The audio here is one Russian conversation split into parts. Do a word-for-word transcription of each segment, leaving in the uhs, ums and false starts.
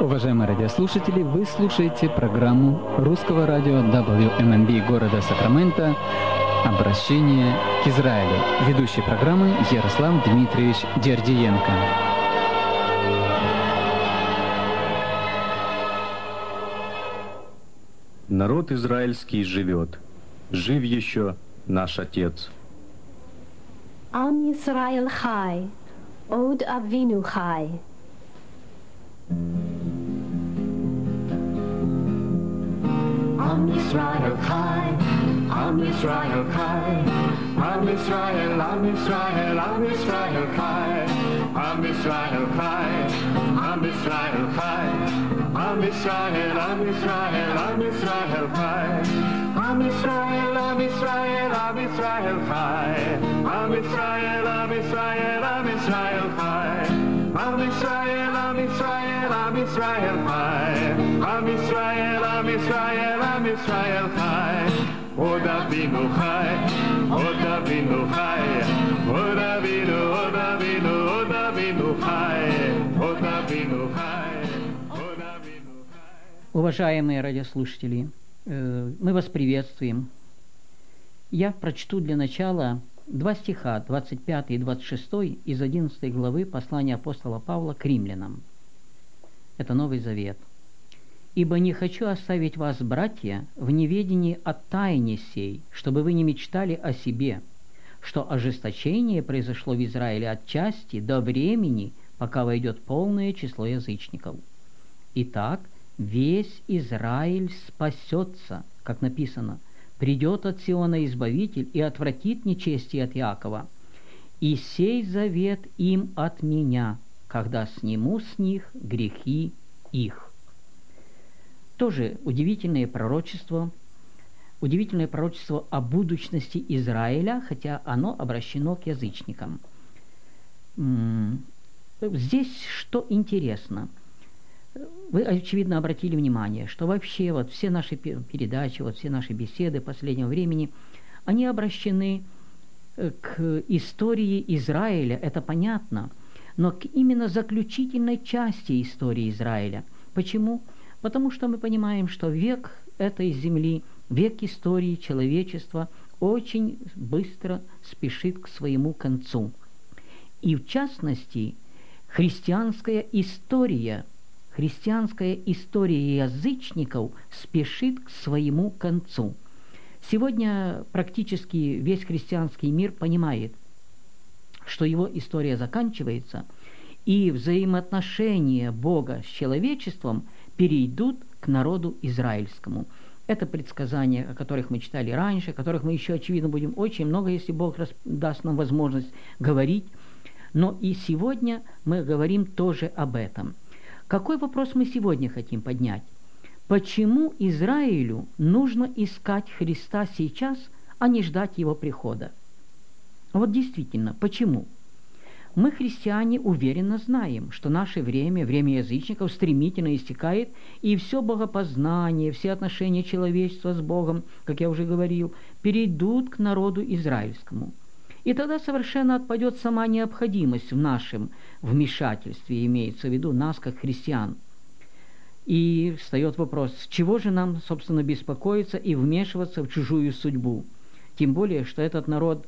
Уважаемые радиослушатели, вы слушаете программу русского радио дабл ю эм эн би города Сакраменто «Обращение к Израилю». Ведущий программы Ярослав Дмитриевич Дердиенко. Народ израильский живет, жив еще наш Отец. Ам Исраил хай, Од Авину хай. Am Yisrael Chai, Am Yisrael Chai, Am Yisrael, Am Yisrael, Am Yisrael Chai, Am Yisrael Chai, Am Yisrael Chai, Am Yisrael, Am Yisrael, Am Yisrael Chai, Am Yisrael, Am Yisrael, Am Yisrael Chai, Am Yisrael, Am Yisrael, Am Yisrael Chai, Am Yisrael, Am Yisrael, Am Yisrael Chai, Am Yisrael, Am Yisrael, Am Yisrael Chai, Od Avinu Chai, Od Avinu Chai, Od Avinu, Od Avinu, Od Avinu Chai, Od Avinu Chai, Od Avinu Chai. Уважаемые радиослушатели, мы вас приветствуем. Я прочту для начала два стиха, двадцать пятый и двадцать шестой, из одиннадцатой главы послания апостола Павла к римлянам. Это Новый Завет. «Ибо не хочу оставить вас, братья, в неведении о тайне сей, чтобы вы не мечтали о себе, что ожесточение произошло в Израиле отчасти до времени, пока войдет полное число язычников. Итак, весь Израиль спасется, как написано, придет от Сиона Избавитель и отвратит нечестие от Иакова. И сей завет им от меня, когда сниму с них грехи их». Тоже удивительное пророчество, удивительное пророчество о будущности Израиля, хотя оно обращено к язычникам. Здесь что интересно. Вы, очевидно, обратили внимание, что вообще вот все наши передачи, вот все наши беседы последнего времени, они обращены к истории Израиля, это понятно, но к именно заключительной части истории Израиля. Почему? Потому что мы понимаем, что век этой земли, век истории человечества очень быстро спешит к своему концу. И в частности, христианская история, христианская история язычников спешит к своему концу. Сегодня практически весь христианский мир понимает, что его история заканчивается, и взаимоотношения Бога с человечеством перейдут к народу израильскому. Это предсказания, о которых мы читали раньше, о которых мы еще, очевидно, будем очень много, если Бог даст нам возможность говорить. Но и сегодня мы говорим тоже об этом. Какой вопрос мы сегодня хотим поднять? Почему Израилю нужно искать Христа сейчас, а не ждать Его прихода? Вот действительно, почему? Мы, христиане, уверенно знаем, что наше время, время язычников, стремительно истекает, и все богопознание, все отношения человечества с Богом, как я уже говорил, перейдут к народу израильскому. И тогда совершенно отпадет сама необходимость в нашем вмешательстве, имеется в виду нас, как христиан. И встает вопрос, с чего же нам, собственно, беспокоиться и вмешиваться в чужую судьбу? Тем более, что этот народ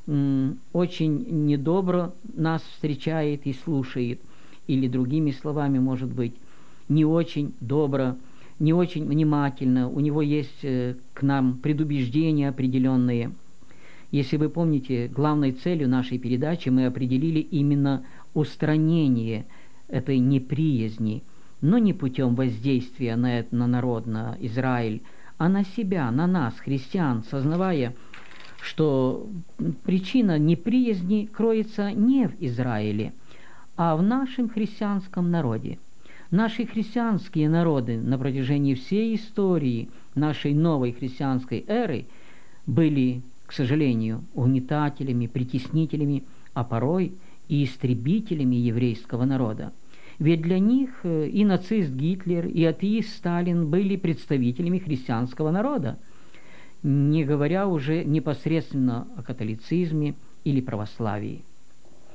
очень недобро нас встречает и слушает, или другими словами, может быть, не очень добро, не очень внимательно, у него есть к нам предубеждения определенные. Если вы помните, главной целью нашей передачи мы определили именно устранение этой неприязни, но не путем воздействия на, на народ, на Израиль, а на себя, на нас, христиан, сознавая, что причина неприязни кроется не в Израиле, а в нашем христианском народе. Наши христианские народы на протяжении всей истории нашей новой христианской эры были, к сожалению, угнетателями, притеснителями, а порой и истребителями еврейского народа. Ведь для них и нацист Гитлер, и атеист Сталин были представителями христианского народа, не говоря уже непосредственно о католицизме или православии.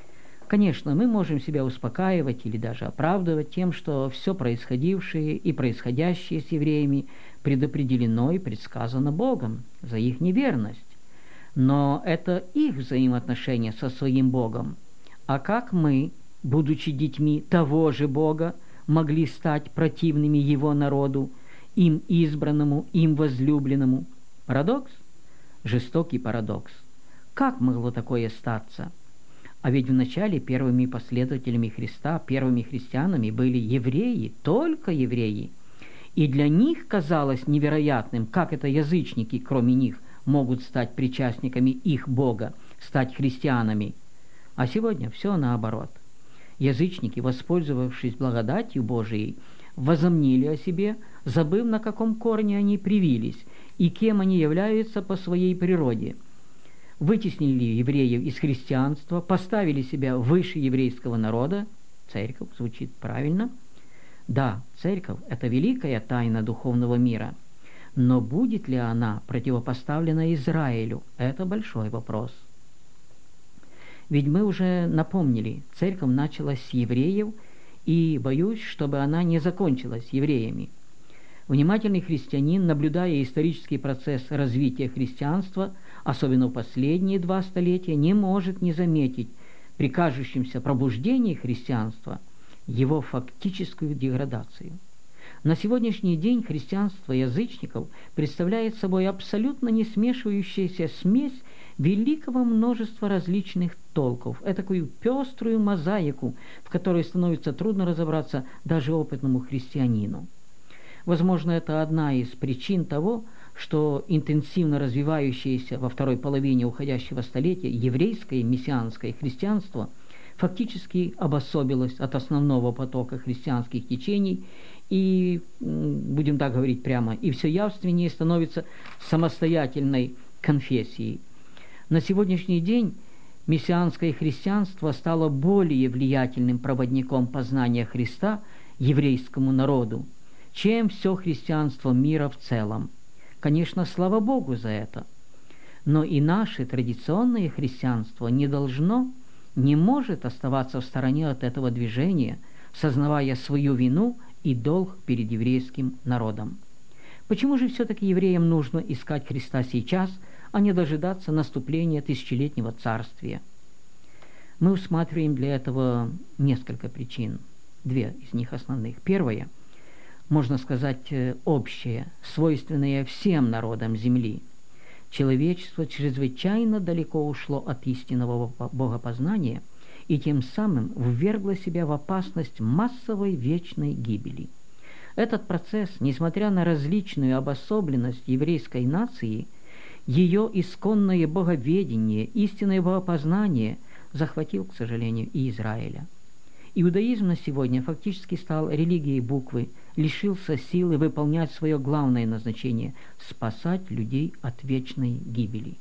Конечно, мы можем себя успокаивать или даже оправдывать тем, что все происходившее и происходящее с евреями предопределено и предсказано Богом за их неверность. Но это их взаимоотношения со своим Богом. А как мы, будучи детьми того же Бога, могли стать противными Его народу, им избранному, им возлюбленному? Парадокс? Жестокий парадокс. Как могло такое статься? А ведь вначале первыми последователями Христа, первыми христианами были евреи, только евреи. И для них казалось невероятным, как это язычники, кроме них, могут стать причастниками их Бога, стать христианами. А сегодня все наоборот. Язычники, воспользовавшись благодатью Божией, возомнили о себе, забыв, на каком корне они привились и кем они являются по своей природе. Вытеснили евреев из христианства, поставили себя выше еврейского народа. Церковь звучит правильно. Да, церковь – это великая тайна духовного мира. Но будет ли она противопоставлена Израилю? Это большой вопрос. Ведь мы уже напомнили, церковь началась с евреев, и боюсь, чтобы она не закончилась евреями. Внимательный христианин, наблюдая исторический процесс развития христианства, особенно в последние два столетия, не может не заметить при кажущемся пробуждении христианства его фактическую деградацию. На сегодняшний день христианство язычников представляет собой абсолютно не смешивающаяся смесь великого множества различных толков, этакую пеструю мозаику, в которой становится трудно разобраться даже опытному христианину. Возможно, это одна из причин того, что интенсивно развивающееся во второй половине уходящего столетия еврейское мессианское христианство фактически обособилось от основного потока христианских течений и, будем так говорить прямо, и все явственнее становится самостоятельной конфессией. На сегодняшний день мессианское христианство стало более влиятельным проводником познания Христа еврейскому народу, чем все христианство мира в целом. Конечно, слава Богу за это. Но и наше традиционное христианство не должно, не может оставаться в стороне от этого движения, сознавая свою вину и долг перед еврейским народом. Почему же все-таки евреям нужно искать Христа сейчас, а не дожидаться наступления тысячелетнего царствия? Мы усматриваем для этого несколько причин, две из них основных. Первое, можно сказать, общее, свойственное всем народам земли. Человечество чрезвычайно далеко ушло от истинного богопознания и тем самым ввергло себя в опасность массовой вечной гибели. Этот процесс, несмотря на различную обособленность еврейской нации, ее исконное боговедение, истинное богопознание захватил, к сожалению, и Израиля. Иудаизм на сегодня фактически стал религией буквы, лишился силы выполнять свое главное назначение – спасать людей от вечной гибели.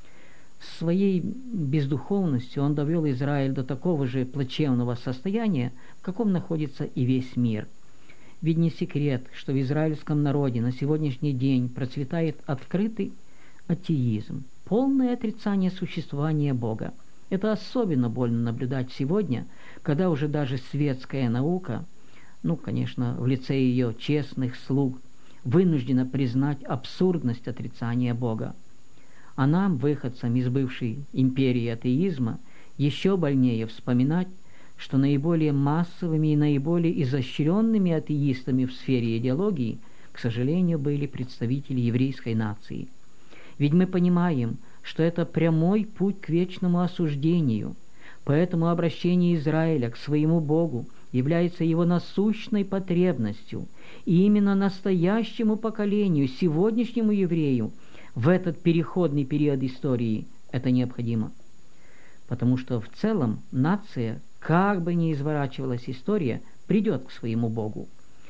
Своей бездуховностью он довел Израиль до такого же плачевного состояния, в каком находится и весь мир. Ведь не секрет, что в израильском народе на сегодняшний день процветает открытый атеизм, полное отрицание существования Бога. Это особенно больно наблюдать сегодня, когда уже даже светская наука, ну, конечно, в лице ее честных слуг, вынуждена признать абсурдность отрицания Бога. А нам, выходцам из бывшей империи атеизма, еще больнее вспоминать, что наиболее массовыми и наиболее изощренными атеистами в сфере идеологии, к сожалению, были представители еврейской нации. Ведь мы понимаем, что это прямой путь к вечному осуждению, поэтому обращение Израиля к своему Богу является его насущной потребностью, и именно настоящему поколению, сегодняшнему еврею, в этот переходный период истории это необходимо. Потому что в целом нация, как бы ни изворачивалась история, придет к своему Богу.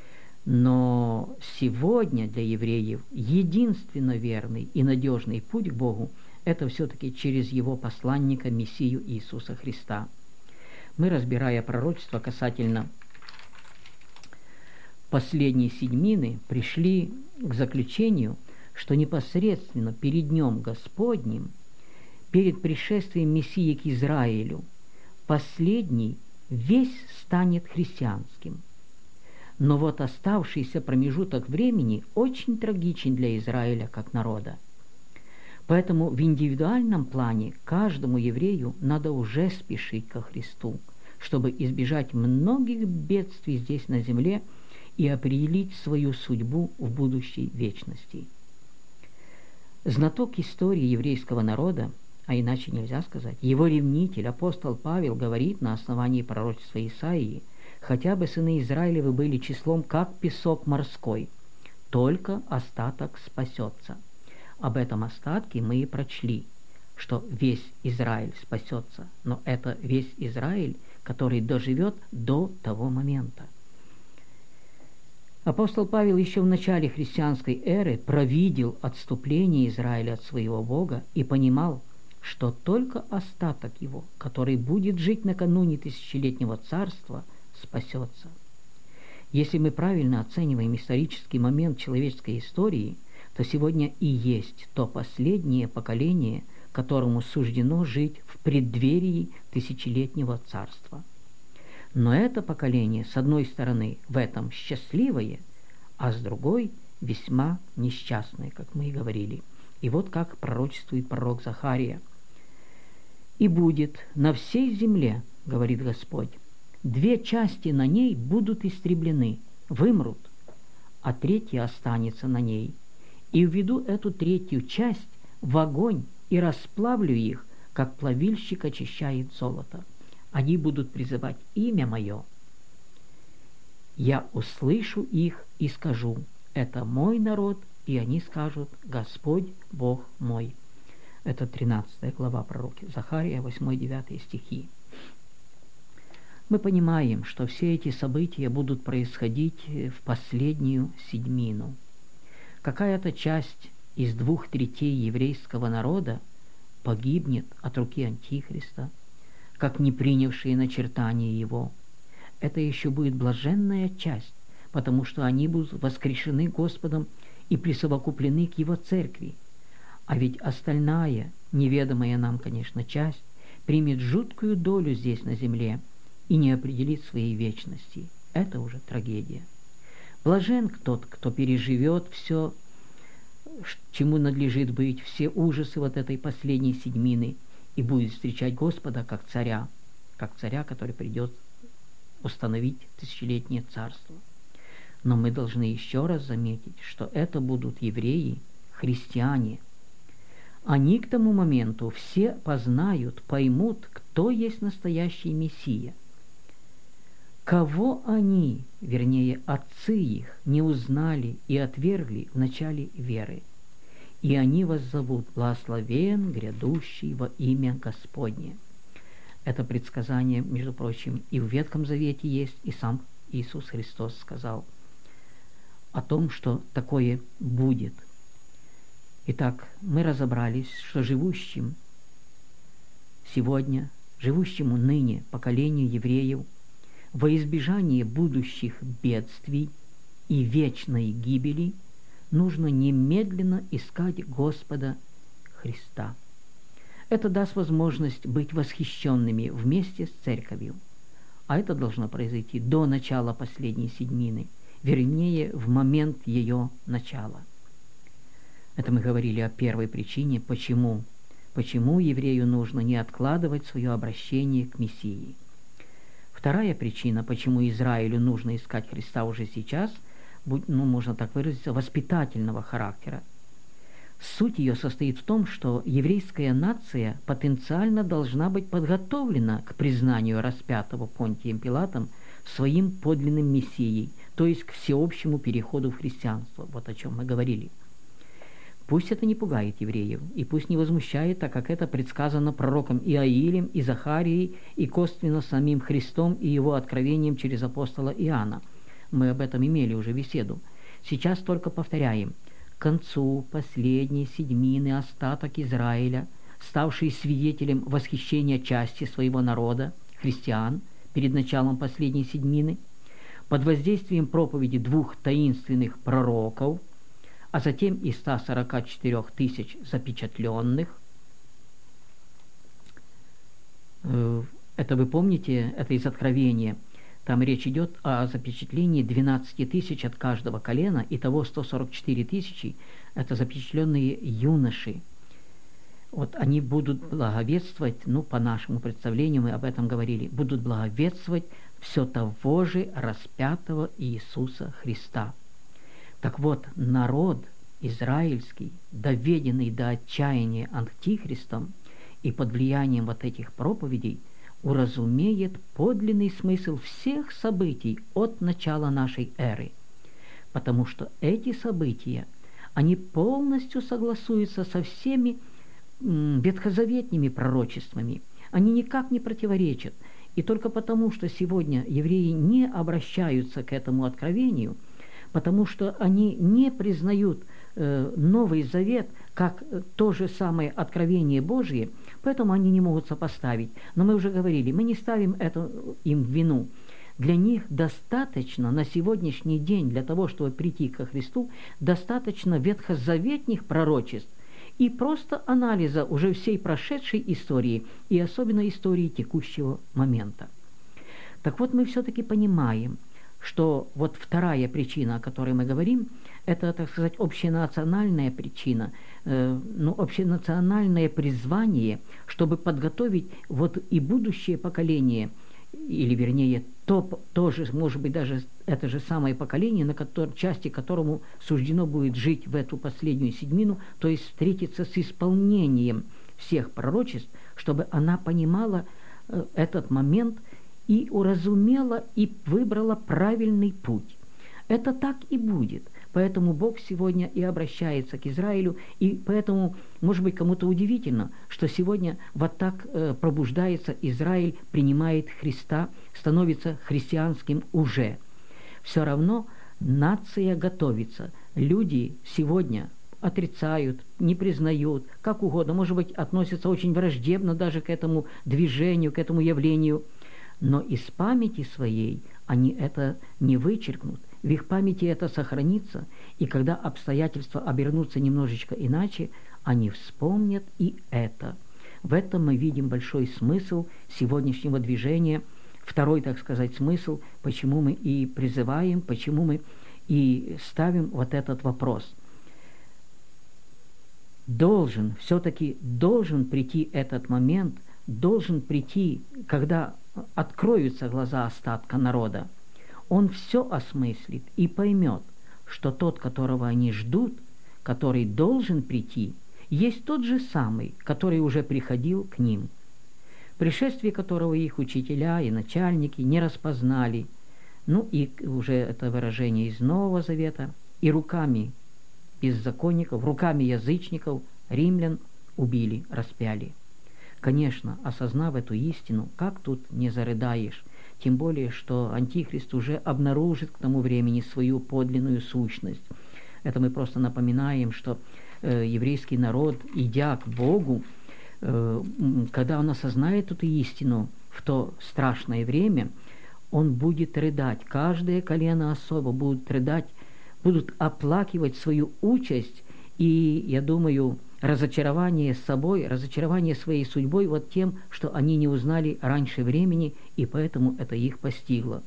Но сегодня для евреев единственно верный и надежный путь к Богу – это все-таки через его посланника, Мессию Иисуса Христа. Мы, разбирая пророчество касательно последней седьмины, пришли к заключению, что непосредственно перед Днем Господним, перед пришествием Мессии к Израилю, последний весь станет христианским. Но вот оставшийся промежуток времени очень трагичен для Израиля как народа. Поэтому в индивидуальном плане каждому еврею надо уже спешить ко Христу, чтобы избежать многих бедствий здесь на земле и определить свою судьбу в будущей вечности. Знаток истории еврейского народа, а иначе нельзя сказать, его ревнитель, апостол Павел, говорит на основании пророчества Исаии: «Хотя бы сыны Израилевы были числом, как песок морской, только остаток спасется». Об этом остатке мы и прочли, что весь Израиль спасется, но это весь Израиль, который доживет до того момента. Апостол Павел еще в начале христианской эры провидел отступление Израиля от своего Бога и понимал, что только остаток его, который будет жить накануне тысячелетнего царства, спасется. Если мы правильно оцениваем исторический момент человеческой истории, то сегодня и есть то последнее поколение, которому суждено жить в преддверии тысячелетнего царства. Но это поколение, с одной стороны, в этом счастливое, а с другой весьма несчастное, как мы и говорили. И вот как пророчествует пророк Захария: «И будет на всей земле, — говорит Господь, — две части на ней будут истреблены, вымрут, а третья останется на ней. И введу эту третью часть в огонь и расплавлю их, как плавильщик очищает золото. Они будут призывать имя Мое. Я услышу их и скажу: это мой народ, и они скажут: Господь Бог мой». Это тринадцатая глава пророка Захария, восьмой-девятый стихи. Мы понимаем, что все эти события будут происходить в последнюю седьмину. Какая-то часть из двух третей еврейского народа погибнет от руки Антихриста, как не принявшие начертания его. Это еще будет блаженная часть, потому что они будут воскрешены Господом и присовокуплены к Его церкви. А ведь остальная, неведомая нам, конечно, часть, примет жуткую долю здесь на земле и не определит своей вечности. Это уже трагедия. Блажен тот, кто переживет все, чему надлежит быть, все ужасы вот этой последней седьмины, и будет встречать Господа как царя, как царя, который придет установить тысячелетнее царство. Но мы должны еще раз заметить, что это будут евреи, христиане. Они к тому моменту все познают, поймут, кто есть настоящий Мессия. Кого они, вернее, отцы их, не узнали и отвергли в начале веры. И они вас зовут: благословен грядущий во имя Господне. Это предсказание, между прочим, и в Ветхом Завете есть, и сам Иисус Христос сказал о том, что такое будет. Итак, мы разобрались, что живущим сегодня, живущему ныне поколению евреев, во избежание будущих бедствий и вечной гибели нужно немедленно искать Господа Христа. Это даст возможность быть восхищенными вместе с церковью. А это должно произойти до начала последней седьмины, вернее, в момент ее начала. Это мы говорили о первой причине, почему, почему еврею нужно не откладывать свое обращение к Мессии. Вторая причина, почему Израилю нужно искать Христа уже сейчас, ну, можно так выразиться, воспитательного характера. Суть ее состоит в том, что еврейская нация потенциально должна быть подготовлена к признанию распятого Понтием Пилатом своим подлинным Мессией, то есть к всеобщему переходу в христианство, вот о чем мы говорили. Пусть это не пугает евреев, и пусть не возмущает, так как это предсказано пророком Иаилем и Захарией, и косвенно самим Христом и его откровением через апостола Иоанна. Мы об этом имели уже беседу. Сейчас только повторяем: к концу последней седьмины остаток Израиля, ставший свидетелем восхищения части своего народа, христиан, перед началом последней седьмины, под воздействием проповеди двух таинственных пророков, а затем и ста сорока четырёх тысяч запечатленных, Это вы помните, это из Откровения. Там речь идет о запечатлении двенадцати тысяч от каждого колена, итого сто сорок четыре тысячи – это запечатленные юноши. Вот они будут благовествовать, ну, по нашему представлению, мы об этом говорили, будут благовествовать все того же распятого Иисуса Христа. Так вот, народ израильский, доведенный до отчаяния антихристом и под влиянием вот этих проповедей, уразумеет подлинный смысл всех событий от начала нашей эры. Потому что эти события, они полностью согласуются со всеми м, ветхозаветными пророчествами. Они никак не противоречат. И только потому, что сегодня евреи не обращаются к этому откровению, потому что они не признают э, Новый Завет как то же самое откровение Божие, поэтому они не могут сопоставить. Но мы уже говорили, мы не ставим это им в вину. Для них достаточно на сегодняшний день, для того, чтобы прийти ко Христу, достаточно ветхозаветных пророчеств и просто анализа уже всей прошедшей истории и особенно истории текущего момента. Так вот, мы все-таки понимаем, что вот вторая причина, о которой мы говорим, это, так сказать, общенациональная причина, э, ну, общенациональное призвание, чтобы подготовить вот и будущее поколение, или, вернее, то, тоже, может быть, даже это же самое поколение, на котором, части которому суждено будет жить в эту последнюю седьмину, то есть встретиться с исполнением всех пророчеств, чтобы она понимала э, этот момент и уразумела, и выбрала правильный путь. Это так и будет. Поэтому Бог сегодня и обращается к Израилю, и поэтому, может быть, кому-то удивительно, что сегодня вот так э, пробуждается Израиль, принимает Христа, становится христианским уже. Все равно нация готовится. Люди сегодня отрицают, не признают, как угодно, может быть, относятся очень враждебно даже к этому движению, к этому явлению. Но из памяти своей они это не вычеркнут. В их памяти это сохранится, и когда обстоятельства обернутся немножечко иначе, они вспомнят и это. В этом мы видим большой смысл сегодняшнего движения. Второй, так сказать, смысл, почему мы и призываем, почему мы и ставим вот этот вопрос. Должен, все-таки должен прийти этот момент, должен прийти, когда откроются глаза остатка народа. Он все осмыслит и поймет, что тот, которого они ждут, который должен прийти, есть тот же самый, который уже приходил к ним, пришествие которого их учителя и начальники не распознали, ну и уже это выражение из Нового Завета, и руками беззаконников, руками язычников, римлян убили, распяли. Конечно, осознав эту истину, как тут не зарыдаешь, тем более, что Антихрист уже обнаружит к тому времени свою подлинную сущность. Это мы просто напоминаем, что э, еврейский народ, идя к Богу, э, когда он осознает эту истину в то страшное время, он будет рыдать. Каждое колено особо будет рыдать, будут оплакивать свою участь, и, я думаю, разочарование собой, разочарование своей судьбой вот тем, что они не узнали раньше времени, и поэтому это их постигло.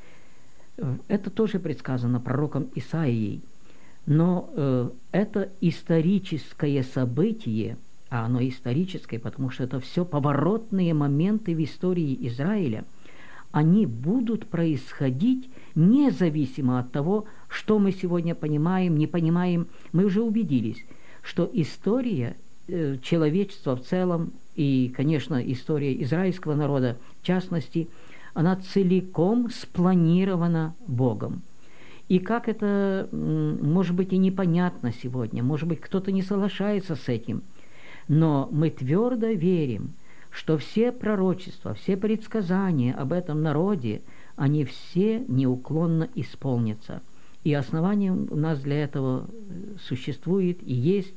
Это тоже предсказано пророком Исаией. Но э, это историческое событие, а оно историческое, потому что это все поворотные моменты в истории Израиля, они будут происходить независимо от того, что мы сегодня понимаем, не понимаем. Мы уже убедились, что история э, человечества в целом и, конечно, история израильского народа в частности, она целиком спланирована Богом. И как это, может быть, и непонятно сегодня, может быть, кто-то не соглашается с этим, но мы твердо верим, что все пророчества, все предсказания об этом народе, они все неуклонно исполнятся. И основанием у нас для этого существует и есть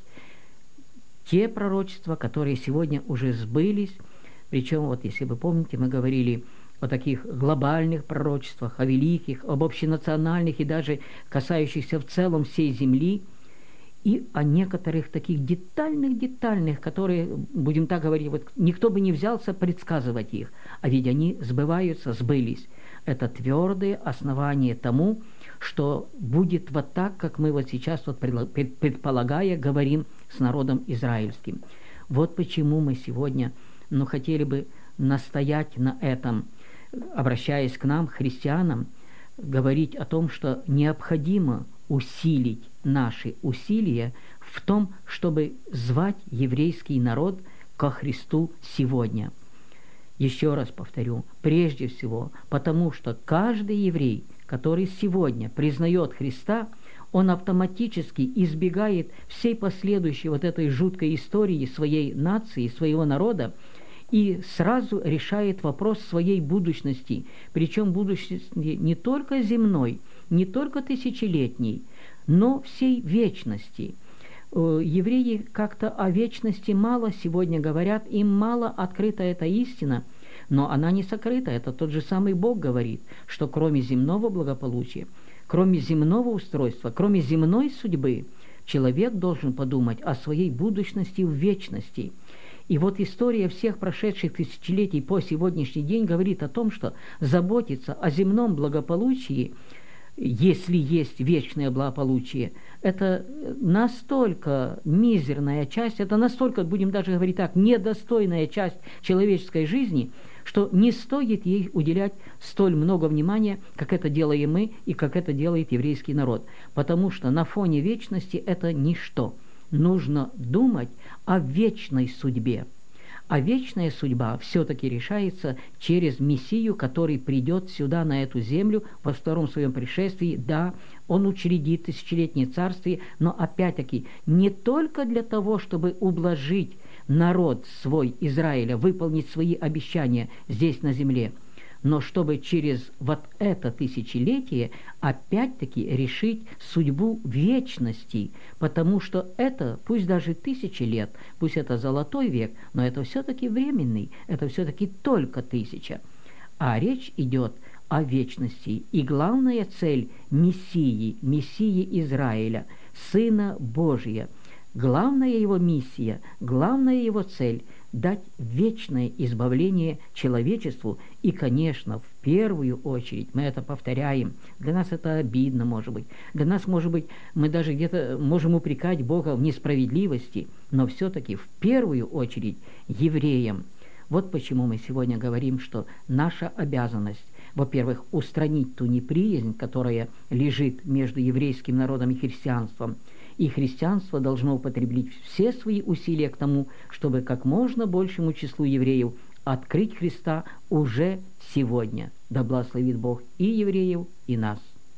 те пророчества, которые сегодня уже сбылись. Причем, вот если вы помните, мы говорили о таких глобальных пророчествах, о великих, об общенациональных и даже касающихся в целом всей земли. и о некоторых таких детальных-детальных, которые, будем так говорить, вот никто бы не взялся предсказывать их, а ведь они сбываются, сбылись. Это твердые основания тому, что будет вот так, как мы вот сейчас, вот предполагая, говорим с народом израильским. Вот почему мы сегодня, ну, хотели бы настоять на этом, обращаясь к нам, христианам, говорить о том, что необходимо усилить наши усилия в том, чтобы звать еврейский народ ко Христу сегодня. Еще раз повторю, прежде всего, потому что каждый еврей, который сегодня признает Христа, он автоматически избегает всей последующей вот этой жуткой истории своей нации, своего народа, и сразу решает вопрос своей будущности, причем будущности не только земной, не только тысячелетней, но всей вечности. Евреи как-то о вечности мало сегодня говорят, им мало открыта эта истина, но она не сокрыта. Это тот же самый Бог говорит, что кроме земного благополучия, кроме земного устройства, кроме земной судьбы, человек должен подумать о своей будущности в вечности. И вот история всех прошедших тысячелетий по сегодняшний день говорит о том, что заботиться о земном благополучии, если есть вечное благополучие, это настолько мизерная часть, это настолько, будем даже говорить так, недостойная часть человеческой жизни, что не стоит ей уделять столь много внимания, как это делаем мы и как это делает еврейский народ. Потому что на фоне вечности это ничто. Нужно думать о вечной судьбе. А вечная судьба все-таки решается через Мессию, который придет сюда, на эту землю, во втором своем пришествии. Да, он учредит тысячелетнее царствие, но опять-таки не только для того, чтобы ублажить народ свой Израиля, выполнить свои обещания здесь на земле, но чтобы через вот это тысячелетие опять-таки решить судьбу вечности, потому что это, пусть даже тысячи лет, пусть это золотой век, но это все-таки временный, это все-таки только тысяча. А речь идет о вечности. И главная цель Мессии, Мессии Израиля, Сына Божия, главная его миссия, главная его цель – дать вечное избавление человечеству. И, конечно, в первую очередь, мы это повторяем, для нас это обидно, может быть, для нас, может быть, мы даже где-то можем упрекать Бога в несправедливости, но все-таки в первую очередь евреям. Вот почему мы сегодня говорим, что наша обязанность, во-первых, устранить ту неприязнь, которая лежит между еврейским народом и христианством, и христианство должно употребить все свои усилия к тому, чтобы как можно большему числу евреев открыть Христа уже сегодня. Да благословит Бог и евреев, и нас.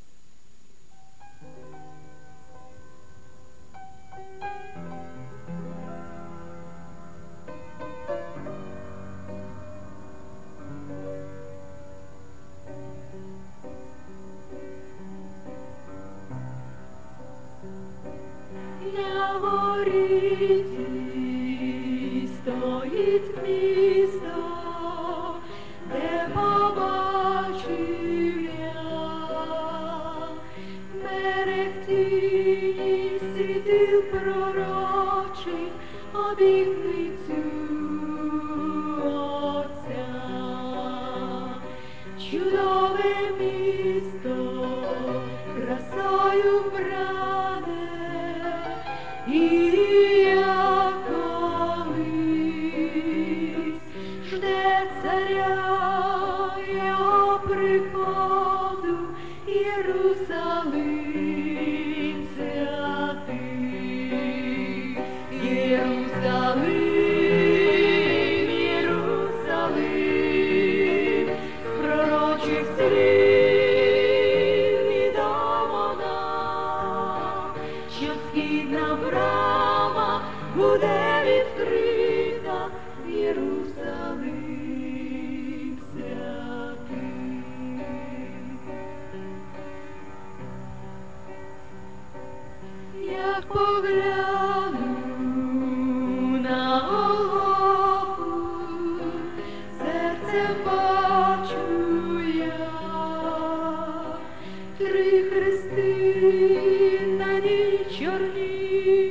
Стоїть місто, де побачив я мерехтінні світил пророчих обітницю Отця. Чудове місто, красою вбране, і Єрусалим святий, Єрусалим, Єрусалим, з пророчих слів відомо нам, що східна брама буде відкрита в Єрусалим святий. Як погляну на Голгофу, серцем бачу я три хрести на ній чорні,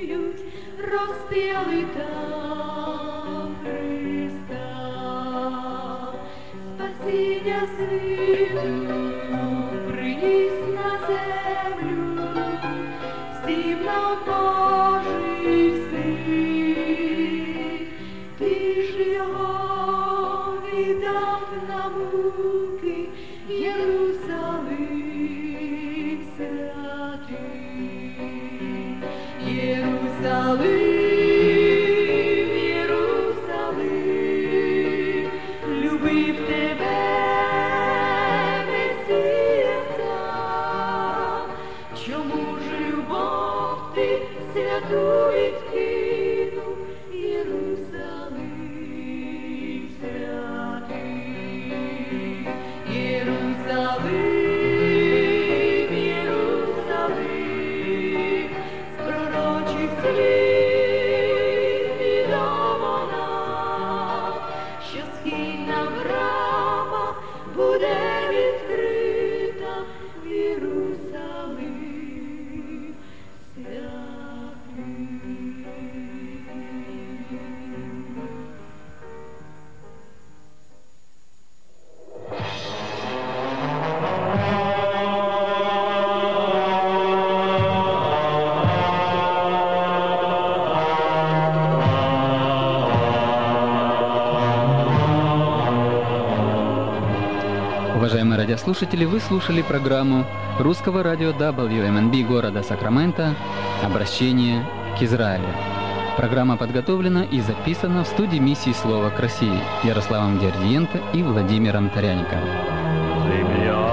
Уважаемые радиослушатели, вы слушали программу Русского радио дабл ю эм эн би города Сакраменто «Обращение к Израилю». Программа подготовлена и записана в студии миссии «Слово к России» Ярославом Гердиенко и Владимиром Таряниковым.